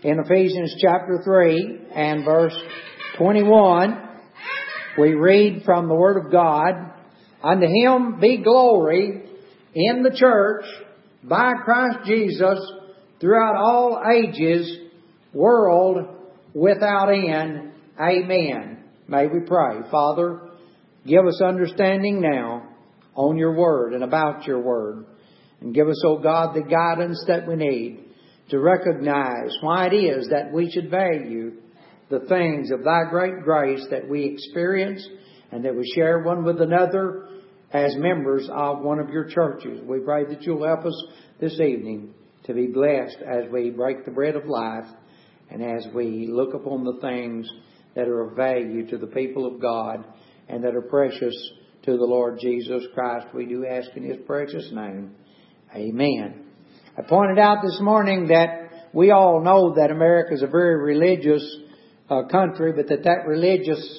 in Ephesians chapter 3 and verse 21, we read from the Word of God, "Unto Him be glory in the church by Christ Jesus throughout all ages, world without end. Amen." May we pray. Father, give us understanding now on Your Word and about Your Word. And give us, O God, the guidance that we need to recognize why it is that we should value the things of Thy great grace that we experience and that we share one with another as members of one of Your churches. We pray that You'll help us this evening to be blessed as we break the bread of life and as we look upon the things that are of value to the people of God and that are precious to the Lord Jesus Christ. We do ask in His precious name. Amen. I pointed out this morning that we all know that America is a very religious country, but that religious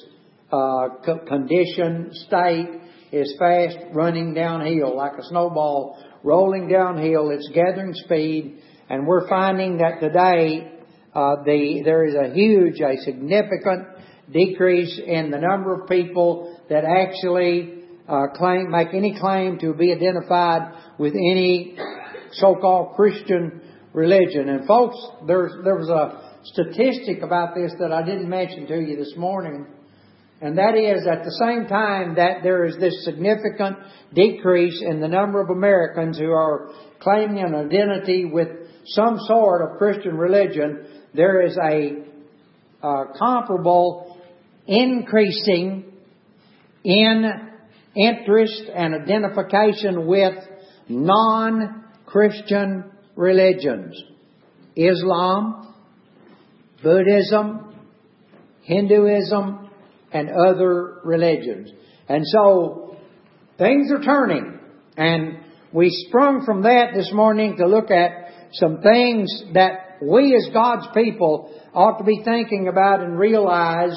condition, state, is fast running downhill like a snowball rolling downhill. It's gathering speed, and we're finding that today there is a significant decrease in the number of people that actually make any claim to be identified with any so-called Christian religion. And folks, there was a statistic about this that I didn't mention to you this morning, and that is at the same time that there is this significant decrease in the number of Americans who are claiming an identity with some sort of Christian religion, there is a comparable increasing in interest and identification with non-Christian religions. Islam, Buddhism, Hinduism, and other religions. And so things are turning. And we sprung from that this morning to look at some things that we as God's people ought to be thinking about and realize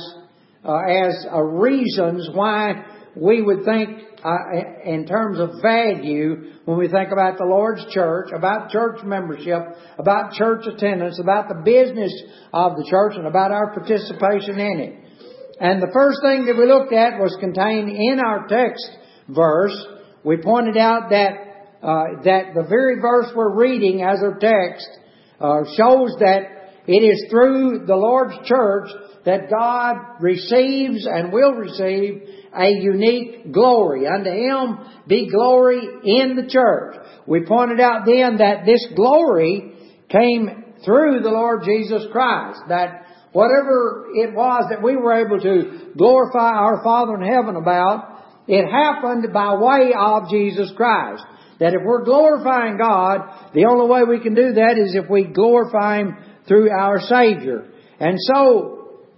as reasons why we would think in terms of value when we think about the Lord's church, about church membership, about church attendance, about the business of the church, and about our participation in it. And the first thing that we looked at was contained in our text verse. We pointed out that the very verse we're reading as our text shows that it is through the Lord's church that God receives and will receive a unique glory. Unto Him be glory in the church. We pointed out then that this glory came through the Lord Jesus Christ. That whatever it was that we were able to glorify our Father in heaven about, it happened by way of Jesus Christ. That if we're glorifying God, the only way we can do that is if we glorify Him through our Savior. And so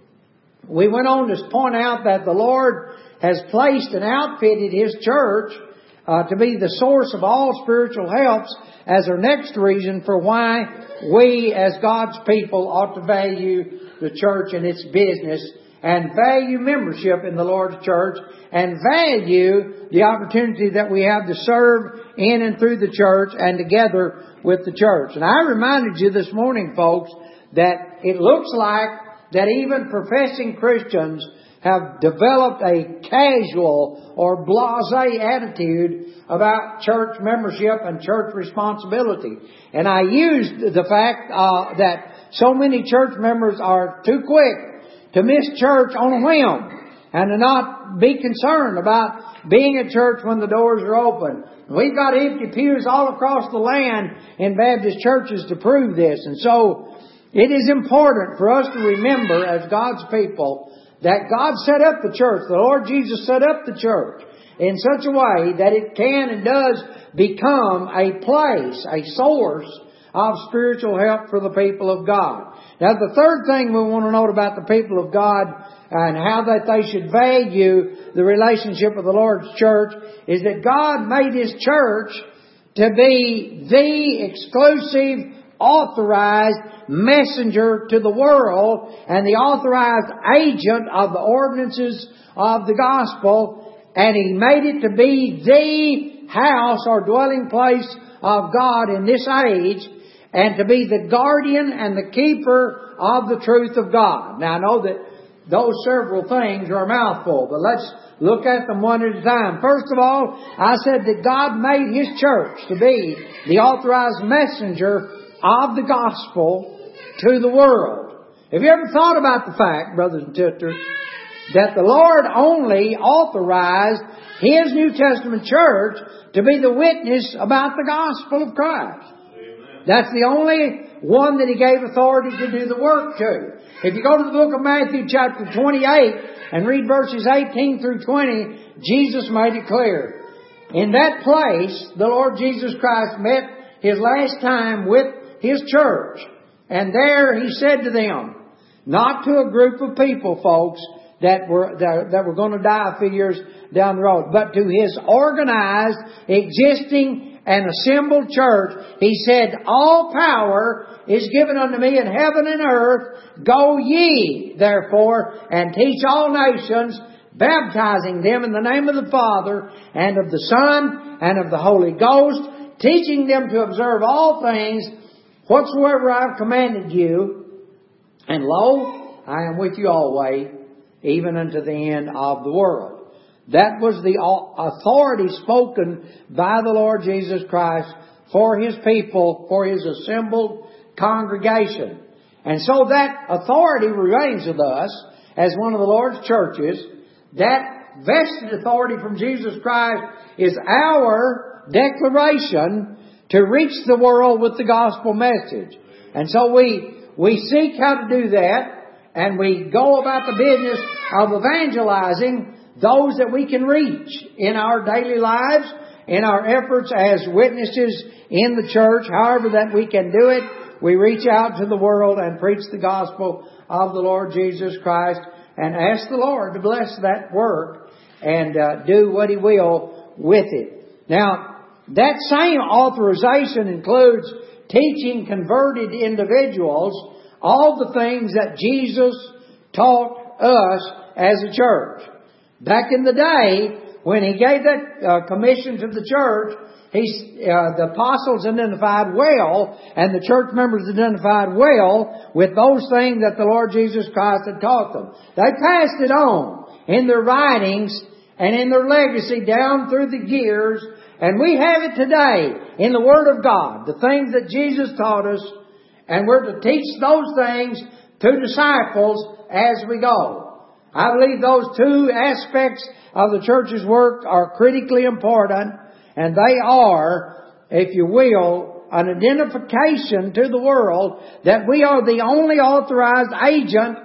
we went on to point out that the Lord has placed and outfitted His church to be the source of all spiritual helps as our next reason for why we as God's people ought to value the church and its business and value membership in the Lord's church and value the opportunity that we have to serve in and through the church and together with the church. And I reminded you this morning, folks, that it looks like that even professing Christians have developed a casual or blasé attitude about church membership and church responsibility. And I used the fact that so many church members are too quick to miss church on a whim and to not be concerned about being at church when the doors are open. We've got empty pews all across the land in Baptist churches to prove this. And so it is important for us to remember as God's people that God set up the church, the Lord Jesus set up the church in such a way that it can and does become a place, a source of spiritual help for the people of God. Now the third thing we want to note about the people of God and how that they should value the relationship with the Lord's church is that God made His church to be the exclusive authorized messenger to the world and the authorized agent of the ordinances of the gospel, and He made it to be the house or dwelling place of God in this age. and to be the guardian and the keeper of the truth of God. Now I know that those several things are a mouthful, but let's look at them one at a time. First of all, I said that God made His church to be the authorized messenger of the gospel to the world. Have you ever thought about the fact, brothers and sisters, that the Lord only authorized His New Testament church to be the witness about the gospel of Christ? Amen. That's the only one that He gave authority to do the work to. If you go to the book of Matthew chapter 28 and read verses 18 through 20, Jesus made it clear. In that place, the Lord Jesus Christ met His last time with His church. And there He said to them, not to a group of people, folks, that were going to die a few years down the road, but to His organized, existing, and assembled church, He said, all power is given unto me in heaven and earth. Go ye, therefore, and teach all nations, baptizing them in the name of the Father, and of the Son, and of the Holy Ghost, teaching them to observe all things whatsoever I have commanded you. And lo, I am with you always, even unto the end of the world. That was the authority spoken by the Lord Jesus Christ for His people, for His assembled congregation. And so that authority remains with us as one of the Lord's churches. That vested authority from Jesus Christ is our declaration to reach the world with the gospel message. And so we seek how to do that, and we go about the business of evangelizing those that we can reach in our daily lives, in our efforts as witnesses in the church, however that we can do it. We reach out to the world and preach the gospel of the Lord Jesus Christ and ask the Lord to bless that work and do what He will with it. Now, that same authorization includes teaching converted individuals all the things that Jesus taught us as a church. Back in the day, when He gave that commission to the church, the apostles identified well, and the church members identified well with those things that the Lord Jesus Christ had taught them. They passed it on in their writings and in their legacy down through the years, and we have it today in the Word of God, the things that Jesus taught us, and we're to teach those things to disciples as we go. I believe those two aspects of the church's work are critically important, and they are, if you will, an identification to the world that we are the only authorized agent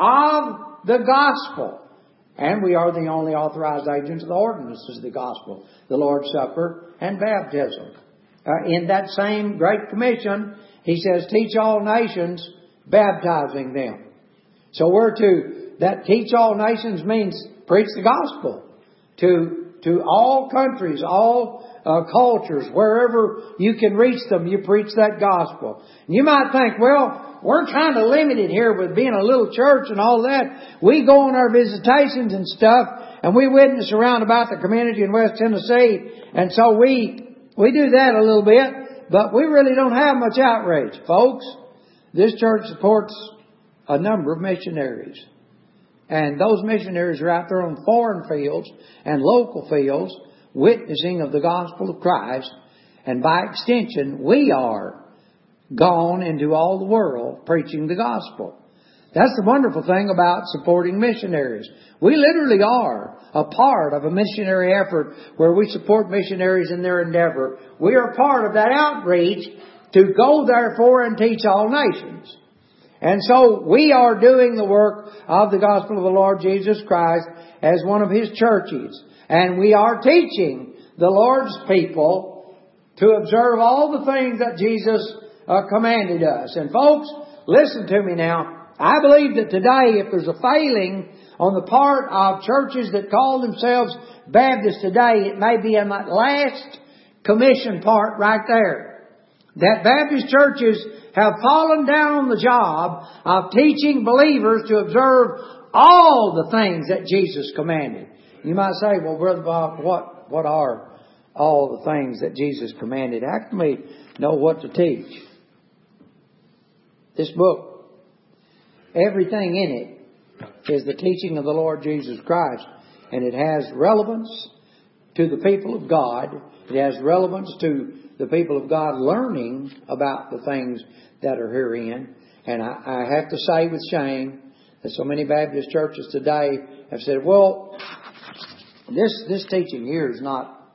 of the gospel. And we are the only authorized agents of the ordinances of the gospel, the Lord's Supper and baptism. In that same Great Commission, He says, teach all nations, baptizing them. So that teach all nations means preach the gospel to all countries, all cultures, wherever you can reach them, you preach that gospel. And you might think, well, we're trying to limit it here with being a little church and all that. We go on our visitations and stuff, and we witness around about the community in West Tennessee, and so we do that a little bit, but we really don't have much outreach. Folks, this church supports a number of missionaries. And those missionaries are out there on foreign fields and local fields witnessing of the gospel of Christ. And by extension, we are gone into all the world preaching the gospel. That's the wonderful thing about supporting missionaries. We literally are a part of a missionary effort where we support missionaries in their endeavor. We are part of that outreach to go therefore and teach all nations. And so we are doing the work of the gospel of the Lord Jesus Christ as one of His churches. And we are teaching the Lord's people to observe all the things that Jesus commanded us. And folks, listen to me now. I believe that today, if there's a failing on the part of churches that call themselves Baptists today, it may be in that last commission part right there. That Baptist churches have fallen down on the job of teaching believers to observe all the things that Jesus commanded. You might say, well, Brother Bob, what are all the things that Jesus commanded? How can we know what to teach? This book, everything in it is the teaching of the Lord Jesus Christ. And it has relevance to the people of God. It has relevance to the people of God learning about the things that are herein. And I have to say with shame that so many Baptist churches today have said, well, this teaching here is not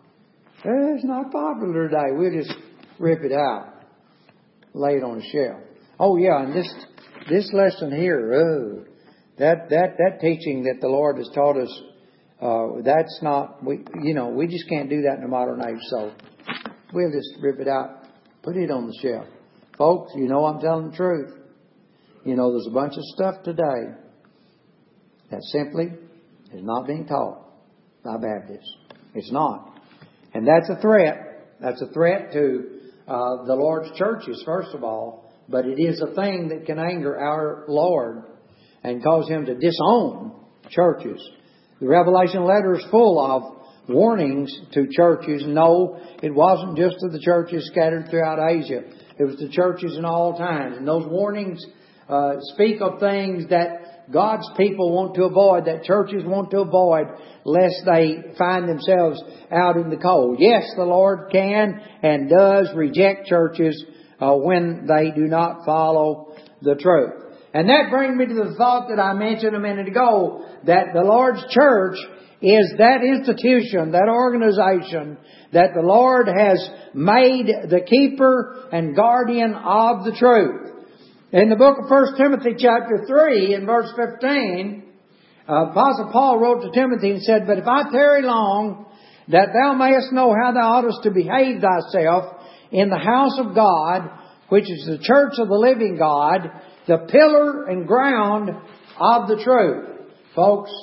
popular today. We'll just rip it out, lay it on a shelf. Oh yeah, and this lesson here, that teaching that the Lord has taught us, that's not, we just can't do that in the modern age. So we'll just rip it out, put it on the shelf. Folks, I'm telling the truth. There's a bunch of stuff today that simply is not being taught by Baptists. It's not. And that's a threat. That's a threat to the Lord's churches, first of all. But it is a thing that can anger our Lord and cause Him to disown churches. The Revelation letter is full of warnings to churches. No, it wasn't just to the churches scattered throughout Asia. It was to churches in all times. And those warnings speak of things that God's people want to avoid, that churches want to avoid, lest they find themselves out in the cold. Yes, the Lord can and does reject churches when they do not follow the truth. And that brings me to the thought that I mentioned a minute ago, that the Lord's church is that institution, that organization that the Lord has made the keeper and guardian of the truth. In the book of 1 Timothy chapter 3 and verse 15, Apostle Paul wrote to Timothy and said, "But if I tarry long, that thou mayest know how thou oughtest to behave thyself in the house of God, which is the church of the living God, the pillar and ground of the truth." Folks,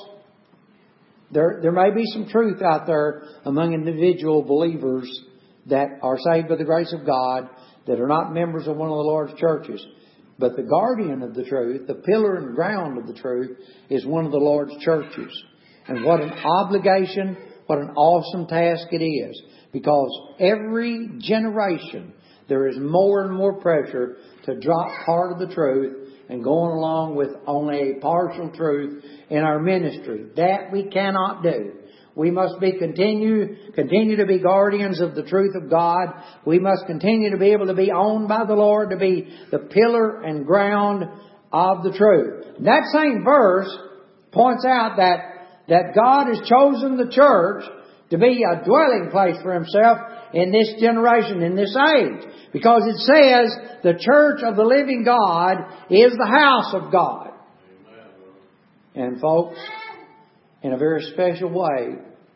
there may be some truth out there among individual believers that are saved by the grace of God, that are not members of one of the Lord's churches. But the guardian of the truth, the pillar and ground of the truth, is one of the Lord's churches. And what an obligation, what an awesome task it is. Because every generation there is more and more pressure to drop part of the truth and going along with only a partial truth in our ministry. That we cannot do. We must continue to be guardians of the truth of God. We must continue to be able to be owned by the Lord, to be the pillar and ground of the truth. That same verse points out that God has chosen the church to be a dwelling place for Himself in this generation, in this age. Because it says the church of the living God is the house of God. And folks, in a very special way,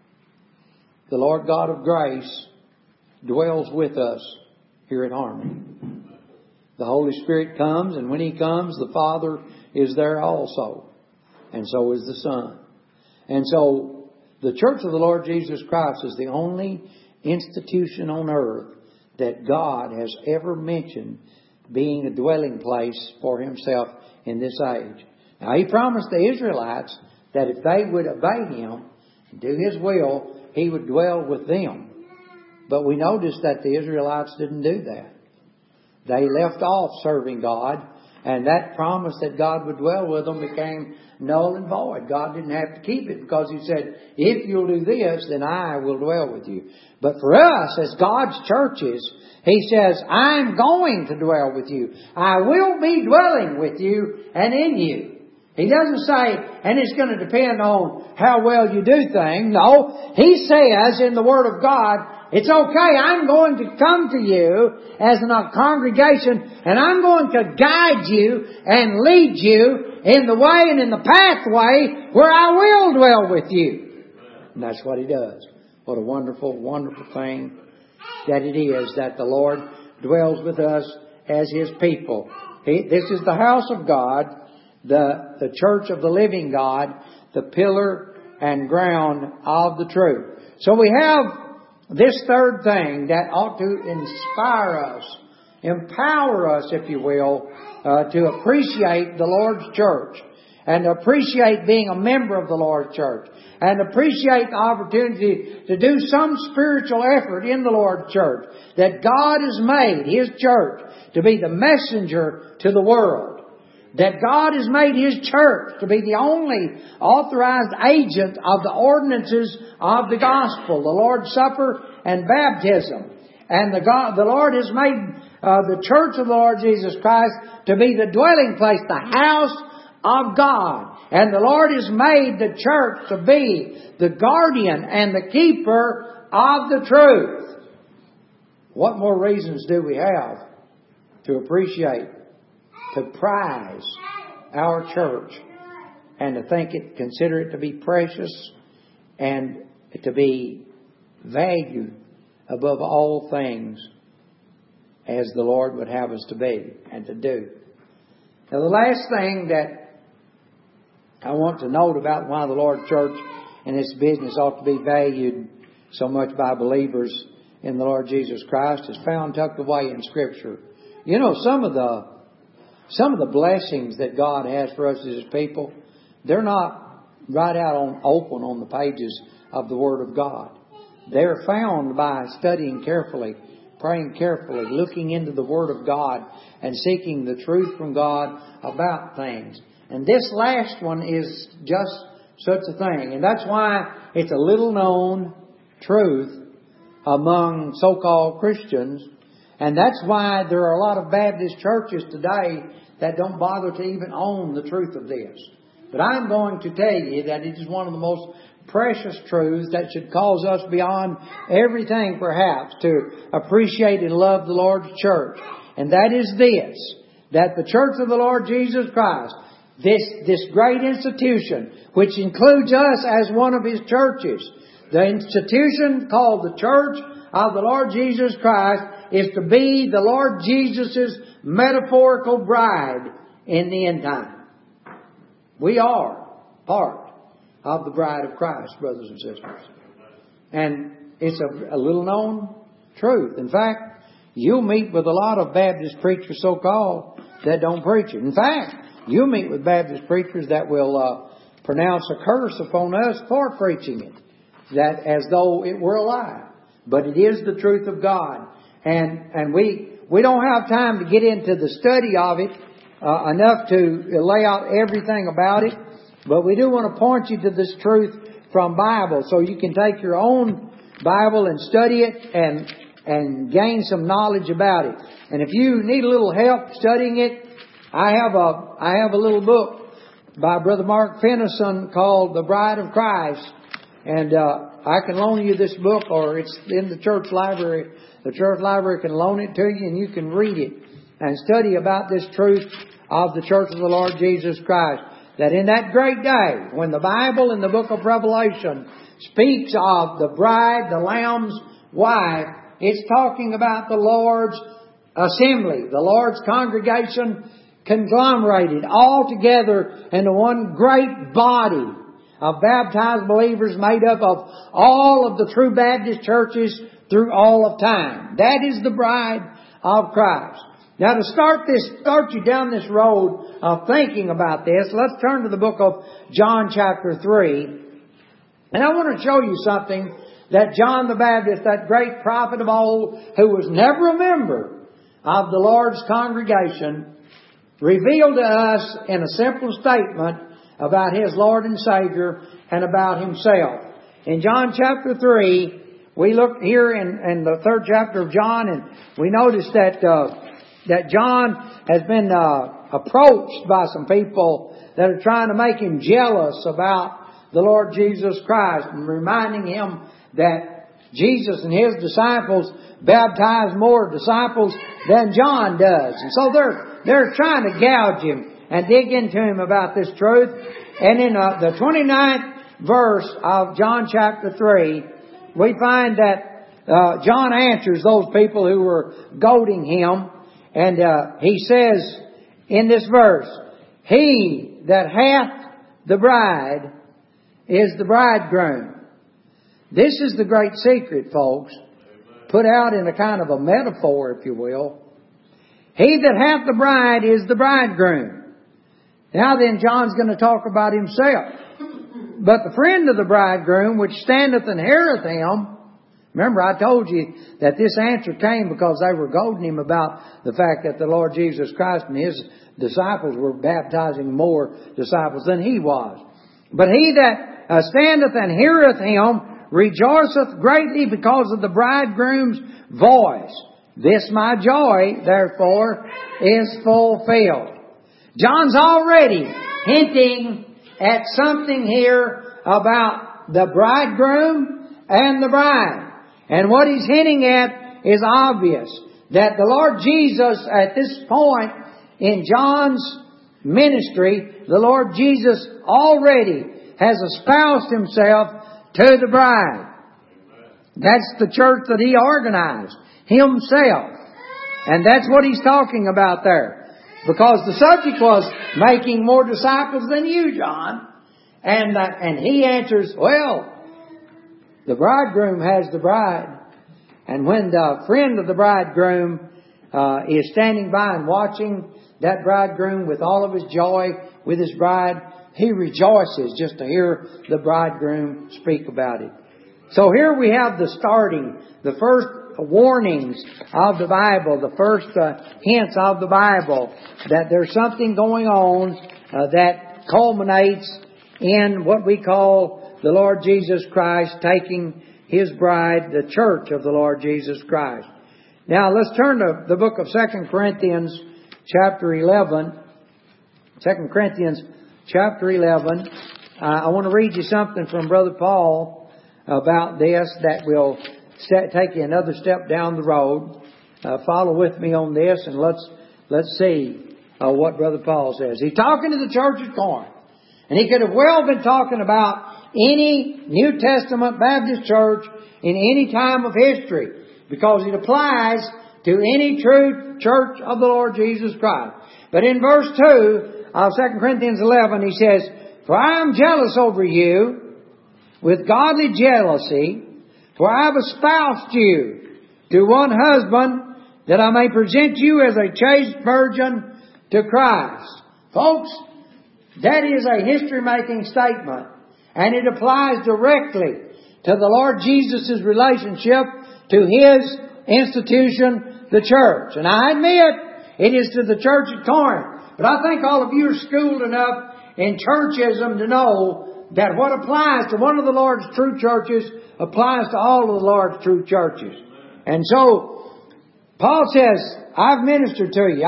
the Lord God of grace dwells with us here at Harmony. The Holy Spirit comes, and when He comes, the Father is there also. And so is the Son. And so the Church of the Lord Jesus Christ is the only institution on earth that God has ever mentioned being a dwelling place for Himself in this age. Now, He promised the Israelites that if they would obey Him and do His will, He would dwell with them. But we notice that the Israelites didn't do that. They left off serving God, and that promise that God would dwell with them became null and void. God didn't have to keep it because He said, if you'll do this, then I will dwell with you. But for us, as God's churches, He says, I'm going to dwell with you. I will be dwelling with you and in you. He doesn't say, and it's going to depend on how well you do things. No, He says in the Word of God, it's okay, I'm going to come to you as a congregation, and I'm going to guide you and lead you in the way and in the pathway where I will dwell with you. And that's what He does. What a wonderful, wonderful thing that it is that the Lord dwells with us as His people. This is the house of God, the church of the living God, the pillar and ground of the truth. So we have this third thing that ought to inspire us, empower us, if you will, to appreciate the Lord's church. and appreciate being a member of the Lord's church, and appreciate the opportunity to do some spiritual effort in the Lord's church, that God has made His church to be the messenger to the world. That God has made His church to be the only authorized agent of the ordinances of the gospel, the Lord's Supper and baptism. And the Lord has made the church of the Lord Jesus Christ to be the dwelling place, the house of God. And the Lord has made the church to be the guardian and the keeper of the truth. What more reasons do we have to appreciate, to prize our church, and to consider it to be precious and to be valued above all things as the Lord would have us to be and to do. Now, the last thing that I want to note about why the Lord's church and its business ought to be valued so much by believers in the Lord Jesus Christ is found tucked away in Scripture. You know, some of the blessings that God has for us as His people, they're not right out open on the pages of the Word of God. They're found by studying carefully, praying carefully, looking into the Word of God, and seeking the truth from God about things. And this last one is just such a thing. And that's why it's a little known truth among so-called Christians. And that's why there are a lot of Baptist churches today that don't bother to even own the truth of this. But I'm going to tell you that it is one of the most precious truths that should cause us beyond everything perhaps to appreciate and love the Lord's church. And that is this, that the church of the Lord Jesus Christ, this great institution, which includes us as one of His churches, the institution called the Church of the Lord Jesus Christ, is to be the Lord Jesus' metaphorical bride in the end time. We are part of the bride of Christ, brothers and sisters. And it's a little known truth. In fact, you'll meet with a lot of Baptist preachers, so-called, that don't preach it. In fact, you'll meet with Baptist preachers that will pronounce a curse upon us for preaching it, that as though it were a lie. But it is the truth of God. And we don't have time to get into the study of it enough to lay out everything about it. But we do want to point you to this truth from Bible, so you can take your own Bible and study it and gain some knowledge about it. And if you need a little help studying it, I have a little book by Brother Mark Fennison called The Bride of Christ. And I can loan you this book, or it's in the church library. The church library can loan it to you, and you can read it and study about this truth of the church of the Lord Jesus Christ. That in that great day, when the Bible in the book of Revelation speaks of the bride, the Lamb's wife, it's talking about the Lord's assembly, the Lord's congregation conglomerated all together into one great body of baptized believers made up of all of the true Baptist churches through all of time. That is the bride of Christ. Now, to start you down this road of thinking about this, let's turn to the book of John chapter 3. And I want to show you something that John the Baptist, that great prophet of old, who was never a member of the Lord's congregation, revealed to us in a simple statement about His Lord and Savior and about Himself. In John chapter 3, we look here in the 3rd chapter of John, and we notice that John has been approached by some people that are trying to make him jealous about the Lord Jesus Christ, and reminding him that Jesus and His disciples baptize more disciples than John does. And so they're trying to gouge him and dig into him about this truth. And in the 29th verse of John chapter 3, we find that John answers those people who were goading him. And he says in this verse, "He that hath the bride is the bridegroom." This is the great secret, folks, put out in a kind of a metaphor, if you will. He that hath the bride is the bridegroom. Now then, John's going to talk about himself. But the friend of the bridegroom, which standeth and heareth him. Remember, I told you that this answer came because they were goading him about the fact that the Lord Jesus Christ and His disciples were baptizing more disciples than He was. But he that standeth and heareth him rejoiceth greatly because of the bridegroom's voice. This my joy, therefore, is fulfilled. John's already hinting at something here about the bridegroom and the bride. And what he's hinting at is obvious. That the Lord Jesus, at this point in John's ministry, the Lord Jesus already has espoused Himself to the bride. That's the church that He organized Himself. And that's what He's talking about there. Because the subject was making more disciples than you, John. And he answers, well, the bridegroom has the bride. And when the friend of the bridegroom is standing by and watching that bridegroom with all of his joy with his bride, he rejoices just to hear the bridegroom speak about it. So here we have the starting, the first warnings of the Bible, the first hints of the Bible that there's something going on that culminates in what we call the Lord Jesus Christ taking His bride, the church of the Lord Jesus Christ. Now let's turn to the book of 2 Corinthians chapter 11. 2 Corinthians chapter 11. I want to read you something from Brother Paul about this that will take you another step down the road. Follow with me on this and let's see what Brother Paul says. He's talking to the church at Corinth. And he could have well been talking about any New Testament Baptist church in any time of history, because it applies to any true church of the Lord Jesus Christ. But in verse 2 of 2 Corinthians 11, he says, For I am jealous over you with godly jealousy, for I have espoused you to one husband, that I may present you as a chaste virgin to Christ. Folks, that is a history-making statement. And it applies directly to the Lord Jesus' relationship to His institution, the church. And I admit, it is to the church at Corinth. But I think all of you are schooled enough in churchism to know that what applies to one of the Lord's true churches applies to all of the Lord's true churches. And so, Paul says, I've ministered to you.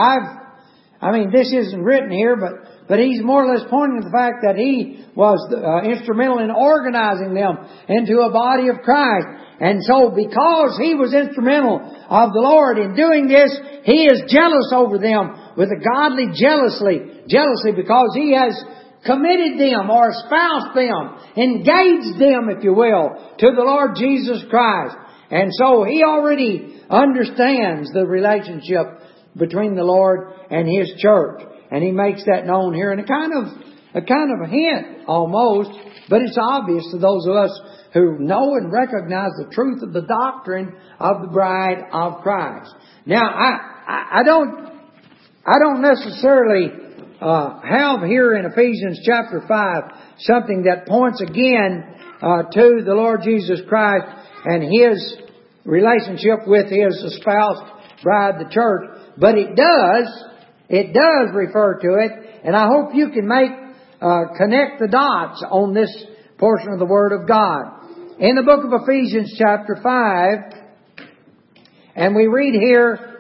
This isn't written here, but he's more or less pointing to the fact that he was instrumental in organizing them into a body of Christ. And so because he was instrumental of the Lord in doing this, He is jealous over them with a godly jealousy because He has committed them or espoused them, engaged them, if you will, to the Lord Jesus Christ. And so He already understands the relationship between the Lord and His church. And He makes that known here in a kind of a hint almost, but it's obvious to those of us who know and recognize the truth of the doctrine of the bride of Christ. Now, I don't necessarily have here in Ephesians chapter 5 something that points again to the Lord Jesus Christ and His relationship with His espoused bride, the church, but it does refer to it, and I hope you can connect the dots on this portion of the Word of God. In the book of Ephesians chapter 5, and we read here,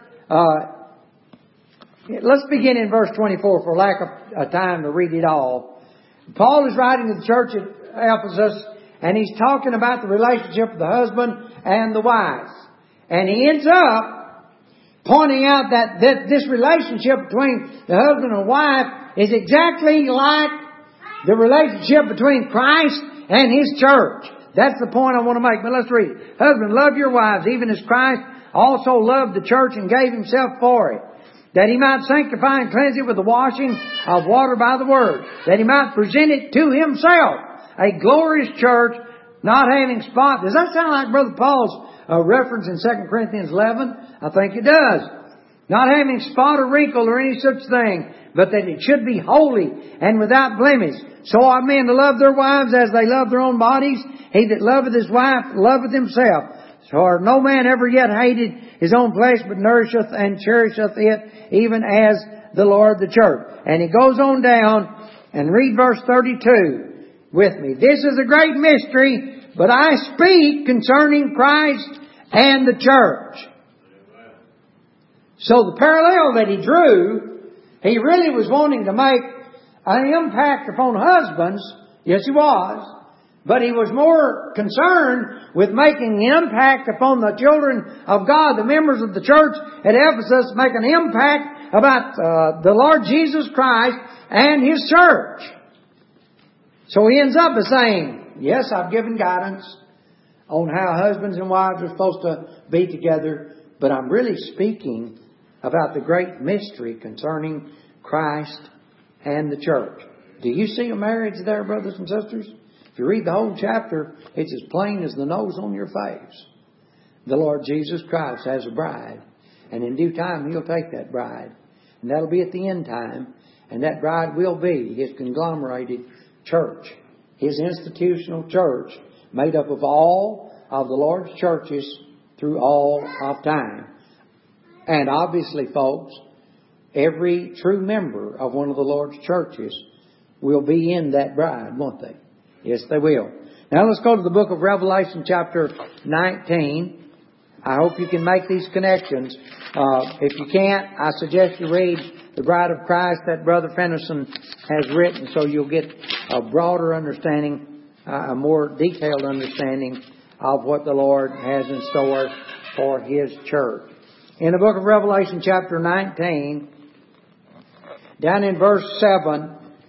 let's begin in verse 24 for lack of time to read it all. Paul is writing to the church at Ephesus, and he's talking about the relationship of the husband and the wife. And he ends up pointing out that this relationship between the husband and wife is exactly like the relationship between Christ and His church. That's the point I want to make. But let's read it. Husband, love your wives, even as Christ also loved the church and gave Himself for it, that He might sanctify and cleanse it with the washing of water by the Word, that He might present it to Himself, a glorious church, not having spot. Does that sound like Brother Paul's reference in 2 Corinthians 11? I think it does. Not having spot or wrinkle or any such thing, but that it should be holy and without blemish. So ought men to love their wives as they love their own bodies. He that loveth his wife loveth himself. For no man ever yet hated his own flesh, but nourisheth and cherisheth it, even as the Lord the church. And he goes on down and read verse 32 with me. This is a great mystery, but I speak concerning Christ and the church. So the parallel that he drew, he really was wanting to make an impact upon husbands. Yes, he was. But he was more concerned with making an impact upon the children of God, the members of the church at Ephesus, make an impact about the Lord Jesus Christ and His church. So he ends up by saying, yes, I've given guidance on how husbands and wives are supposed to be together, but I'm really speaking about the great mystery concerning Christ and the church. Do you see a marriage there, brothers and sisters? If you read the whole chapter, it's as plain as the nose on your face. The Lord Jesus Christ has a bride, and in due time He'll take that bride. And that'll be at the end time, and that bride will be His conglomerated church, His institutional church, made up of all of the Lord's churches through all of time. And obviously, folks, every true member of one of the Lord's churches will be in that bride, won't they? Yes, they will. Now let's go to the book of Revelation chapter 19. I hope you can make these connections. If you can't, I suggest you read The Bride of Christ that Brother Fenderson has written, so you'll get a broader understanding, a more detailed understanding of what the Lord has in store for His church. In the book of Revelation chapter 19, down in verse 7,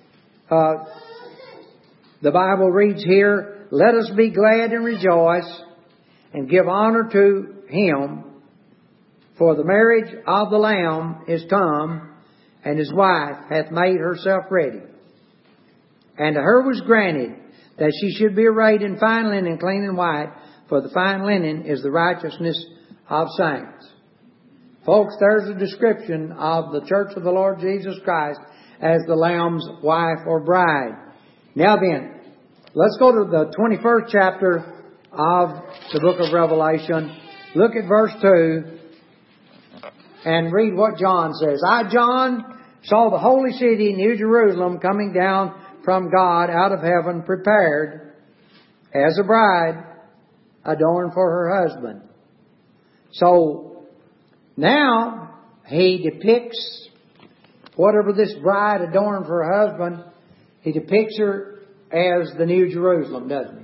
the Bible reads here, let us be glad and rejoice and give honor to Him, for the marriage of the Lamb is come, and His wife hath made herself ready. And to her was granted that she should be arrayed in fine linen, clean and white, for the fine linen is the righteousness of saints. Folks, there's a description of the church of the Lord Jesus Christ as the Lamb's wife or bride. Now then, let's go to the 21st chapter of the book of Revelation. Look at verse 2 and read what John says. I, John, saw the holy city, New Jerusalem, coming down from God out of heaven, prepared as a bride adorned for her husband. So now he depicts whatever this bride adorned for her husband, he depicts her as the New Jerusalem, doesn't he?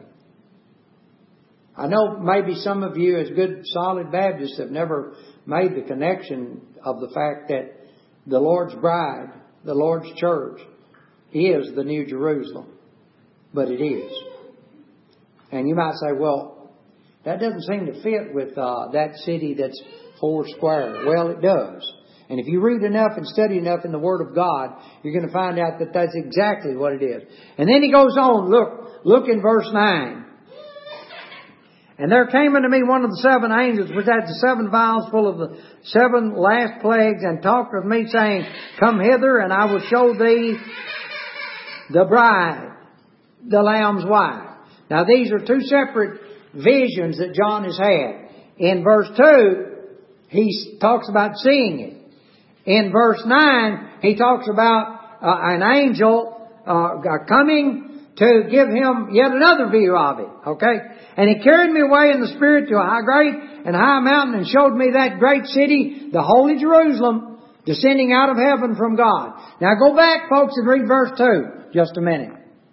I know maybe some of you as good solid Baptists have never made the connection of the fact that the Lord's bride, the Lord's church, is the New Jerusalem. But it is. And you might say, well, that doesn't seem to fit with that city that's 4 square. Well, it does. And if you read enough and study enough in the Word of God, you're going to find out that that's exactly what it is. And then he goes on, look in verse 9. And there came unto me one of the 7 angels, which had the 7 vials full of the 7 last plagues, and talked with me, saying, come hither, and I will show thee the bride, the Lamb's wife. Now these are 2 separate visions that John has had. In verse 2, he talks about seeing it. In verse 9, he talks about an angel coming to give him yet another view of it. Okay? And he carried me away in the Spirit to a great and high mountain, and showed me that great city, the holy Jerusalem, descending out of heaven from God. Now go back, folks, and read verse 2 just a minute.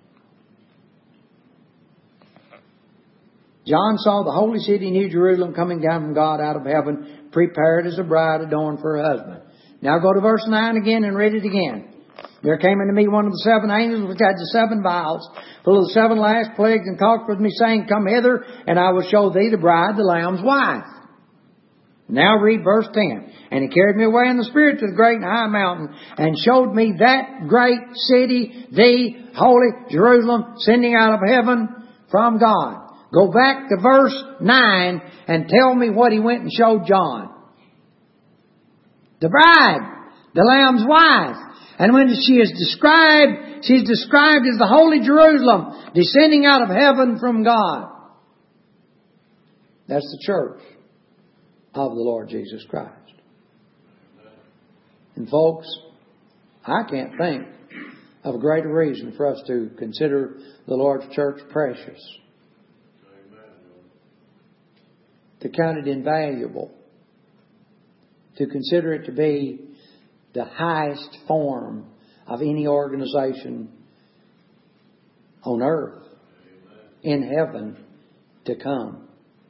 John saw the holy city, New Jerusalem, coming down from God out of heaven, prepared as a bride adorned for her husband. Now go to verse 9 again and read it again. There came unto me one of the 7 angels, which had the 7 vials, full of the 7 last plagues, and talked with me, saying, come hither, and I will show thee the bride, the Lamb's wife. Now read verse 10. And he carried me away in the Spirit to the great and high mountain, and showed me that great city, the holy Jerusalem, sending out of heaven from God. Go back to verse 9 and tell me what he went and showed John. The bride, the Lamb's wife. And when she is described, she's described as the Holy Jerusalem, descending out of heaven from God. That's the church of the Lord Jesus Christ. And folks, I can't think of a greater reason for us to consider the Lord's church precious, to count it invaluable, to consider it to be the highest form of any organization on earth, in heaven to come.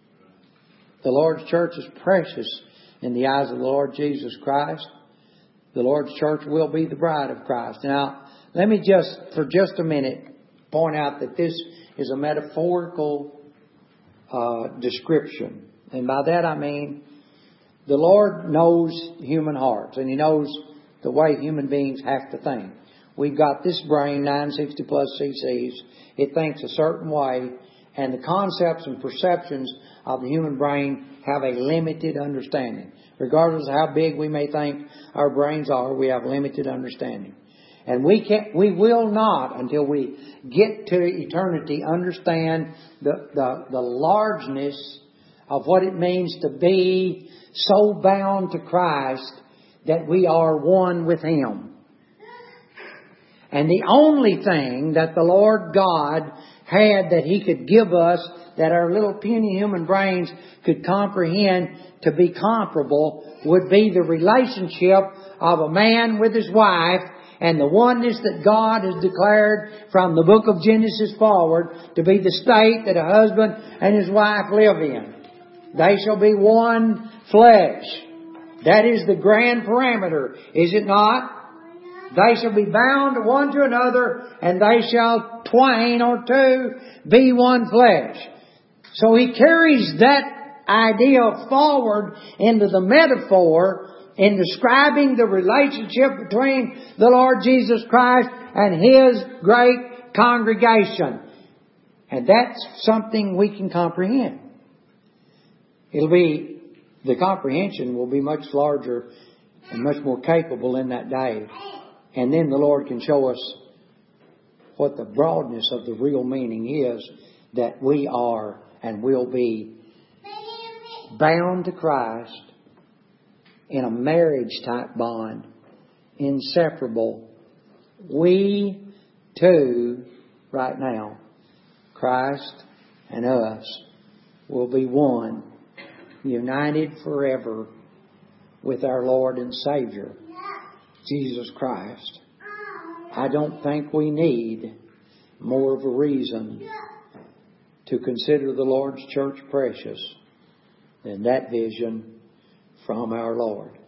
The Lord's church is precious in the eyes of the Lord Jesus Christ. The Lord's church will be the bride of Christ. Now, let me for just a minute, point out that this is a metaphorical description. And by that I mean, the Lord knows human hearts, and He knows the way human beings have to think. We've got this brain, 960 plus cc's. It thinks a certain way, and the concepts and perceptions of the human brain have a limited understanding. Regardless of how big we may think our brains are, we have limited understanding. And we will not, until we get to eternity, understand the largeness of what it means to be so bound to Christ that we are one with Him. And the only thing that the Lord God had that He could give us, that our little puny human brains could comprehend to be comparable, would be the relationship of a man with his wife, and the oneness that God has declared from the book of Genesis forward to be the state that a husband and his wife live in. They shall be one flesh. That is the grand parameter, is it not? They shall be bound one to another, and they shall twain or two be one flesh. So He carries that idea forward into the metaphor in describing the relationship between the Lord Jesus Christ and His great congregation. And that's something we can comprehend. The comprehension will be much larger and much more capable in that day. And then the Lord can show us what the broadness of the real meaning is, that we are and will be bound to Christ in a marriage type bond, inseparable. We too, right now, Christ and us, will be one, united forever with our Lord and Savior, Jesus Christ. I don't think we need more of a reason to consider the Lord's church precious than that vision from our Lord.